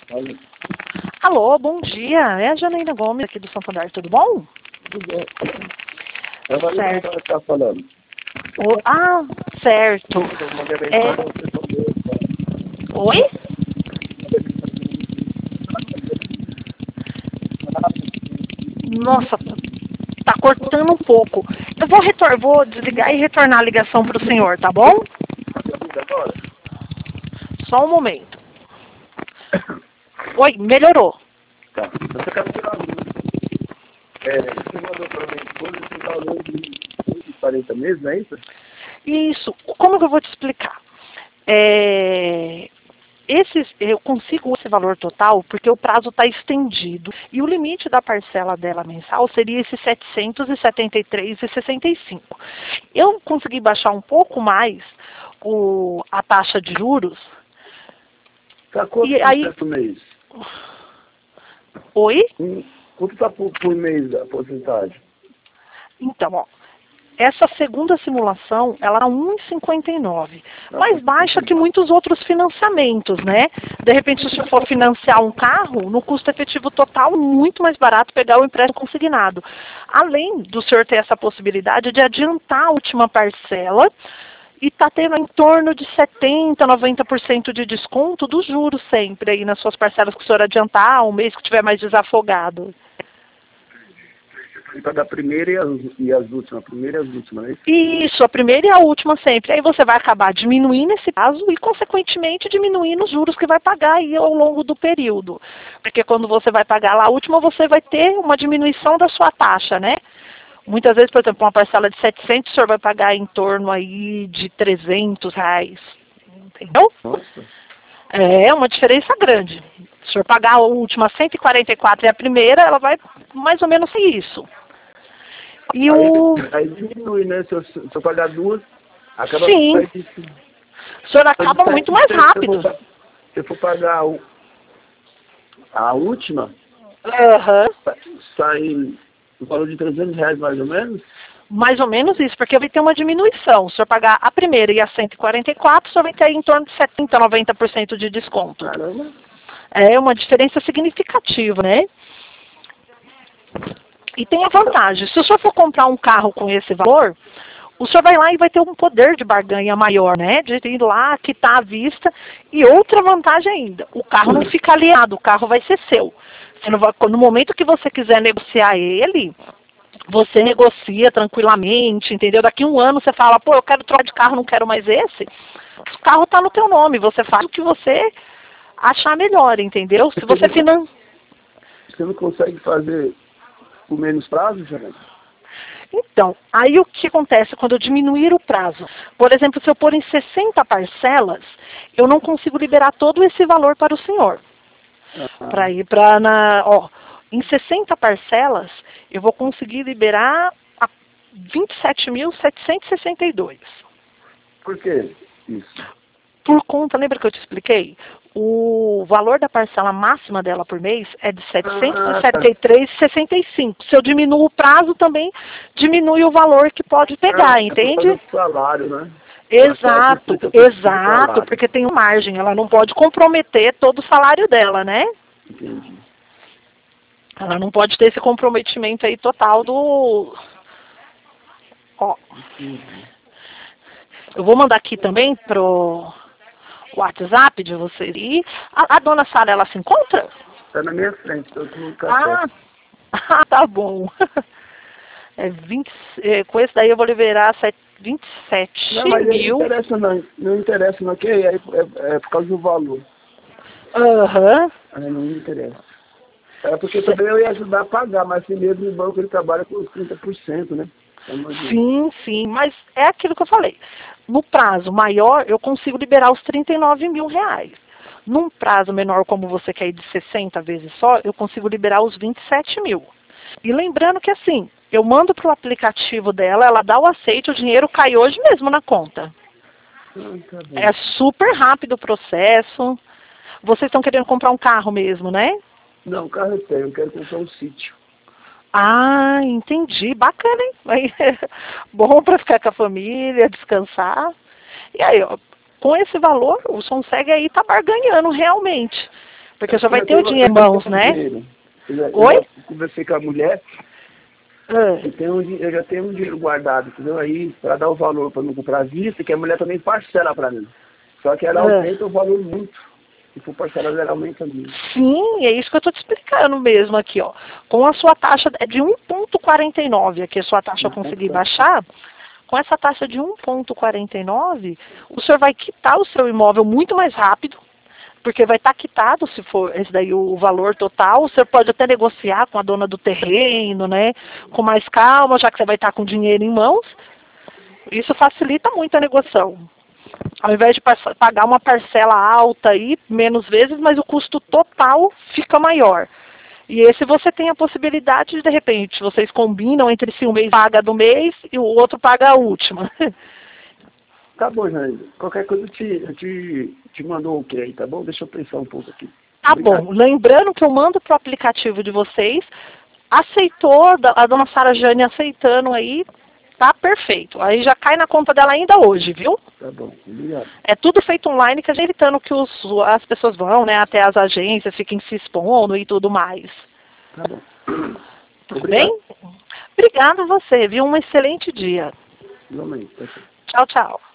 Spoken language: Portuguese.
Olha, Alô, bom dia. É a Janaína Gomes aqui do Santander, tudo bom? tudo bem. É a Maria Certo. que está falando. Certo. Eu mandei É, mensagem, você respondeu. oi? Nossa, tá cortando um pouco. Eu vou desligar e retornar a ligação para o senhor, tá bom? Você ouvindo agora? Só um momento. Oi, melhorou. Tá. Você quer tirar a dúvida? Você mandou para minha esposa esse valor de 40 meses, não é isso? Isso. Como que eu vou te explicar? Eu consigo esse valor total porque o prazo está estendido e o limite da parcela dela mensal seria esse R$ 773,65. Eu consegui baixar um pouco mais a taxa de juros Tá quanto e por aí... cento mês? Oi? Quanto está por mês a porcentagem? Então, ó, essa segunda simulação, ela é 1,59, mais baixa que muitos outros financiamentos, né? De repente, se você for financiar um carro, no custo efetivo total, muito mais barato pegar o empréstimo consignado. Além do senhor ter essa possibilidade de adiantar a última parcela e está tendo em torno de 70%, 90% de desconto dos juros sempre aí nas suas parcelas que o senhor adiantar, um mês que tiver mais desafogado. Você paga a primeira e as últimas, a primeira e as últimas, não é isso? Isso, a primeira e a última sempre. Aí você vai acabar diminuindo esse prazo e, consequentemente, diminuindo os juros que vai pagar aí ao longo do período. Porque quando você vai pagar lá a última, você vai ter uma diminuição da sua taxa, né? Muitas vezes, por exemplo, uma parcela de 700, o senhor vai pagar em torno aí de R$ 300. Entendeu? Nossa. É uma diferença grande. Se o senhor pagar a última 144 e a primeira, ela vai mais ou menos ser isso. E Aí diminui, né? Se eu pagar duas, acaba Sim, sai de, o senhor acaba muito mais rápido. se eu for pagar a última, Aham. sai o valor de R$ 300 mais ou menos. Mais ou menos isso, porque vai ter uma diminuição. Se o senhor pagar a primeira e a 144, o senhor vai ter aí em torno de 70%, 90% de desconto. Caramba. É uma diferença significativa, né? E tem a vantagem, se o senhor for comprar um carro com esse valor, o senhor vai lá e vai ter um poder de barganha maior, né? De ir lá, quitar à vista. E outra vantagem ainda, o carro não fica alienado, o carro vai ser seu. Você não vai, no momento que você quiser negociar ele, você negocia tranquilamente, entendeu? Daqui a um ano você fala, pô, eu quero trocar de carro, não quero mais esse. O carro está no teu nome, você faz o que você achar melhor, entendeu? Se você financia... Você não consegue fazer por menos prazo, Janete? Então, aí o que acontece quando eu diminuir o prazo? Por exemplo, se eu pôr em 60 parcelas, eu não consigo liberar todo esse valor para o senhor. Para ir para em 60 parcelas, eu vou conseguir liberar a 27.762. Por que isso? Por conta, lembra que eu te expliquei? O valor da parcela máxima dela por mês é de R$ 773,65. Se eu diminuo o prazo, também diminui o valor que pode pegar, entende? Por causa do salário, né? Exato, exato, porque tem uma margem, ela não pode comprometer todo o salário dela, né? Entendi. Ela não pode ter esse comprometimento aí total do... Ó, eu vou mandar aqui também pro WhatsApp de você ir. A dona Sara, ela se encontra? Está na minha frente, estou no café. Tá bom. Com esse daí eu vou liberar 27 Não, mas mil. não interessa não, que é por causa do valor. Aham. Aí não me interessa. É porque também eu ia ajudar a pagar, mas assim mesmo no banco ele trabalha com os 30%, né? Sim, sim, mas é aquilo que eu falei. No prazo maior, eu consigo liberar os R$ 39 mil. Num prazo menor, como você quer ir de 60 vezes só, eu consigo liberar os 27 mil. E lembrando que assim, eu mando para o aplicativo dela, ela dá o aceite, o dinheiro cai hoje mesmo na conta. Tá bom. É super rápido o processo. Vocês estão querendo comprar um carro mesmo, né? Não, o carro eu tenho, eu quero comprar um sítio. Ah, entendi. Bacana, hein? Aí, bom para ficar com a família, descansar. E aí, ó, com esse valor, o Sonsegue aí tá barganhando realmente. Porque você vai ter o dinheiro em mãos, né? Oi? Eu conversei com a mulher, eu já tenho um dinheiro guardado, entendeu? Aí, para dar o valor para não comprar à vista, que a mulher também parcela para mim. Só que ela aumenta o valor muito. Se for parcelado, ela aumenta muito. Sim, é isso que eu estou te explicando mesmo aqui, ó. Com a sua taxa de 1,49, aqui a sua taxa eu consegui baixar, com essa taxa de 1,49, o senhor vai quitar o seu imóvel muito mais rápido, porque vai estar quitado, se for esse daí o valor total. O senhor pode até negociar com a dona do terreno, né? Com mais calma, já que você vai estar com dinheiro em mãos. Isso facilita muito a negociação. Ao invés de pagar uma parcela alta aí, menos vezes, mas o custo total fica maior. E esse você tem a possibilidade de repente, vocês combinam entre si, um mês paga do mês e o outro paga a última. Tá bom, Janaína. Qualquer coisa eu te mando o ok aí, tá bom? Deixa eu pensar um pouco aqui. Tá Obrigado. bom. Lembrando que eu mando pro aplicativo de vocês. Aceitou, a dona Sara Jane aceitando aí, tá perfeito. Aí já cai na conta dela ainda hoje, viu? Tá bom, obrigado. É tudo feito online, que a gente evitando que as pessoas vão, né, até as agências, fiquem se expondo e tudo mais. Tá bom. Tudo bem? Obrigada a você, viu? Um excelente dia. Igualmente. Tchau, tchau.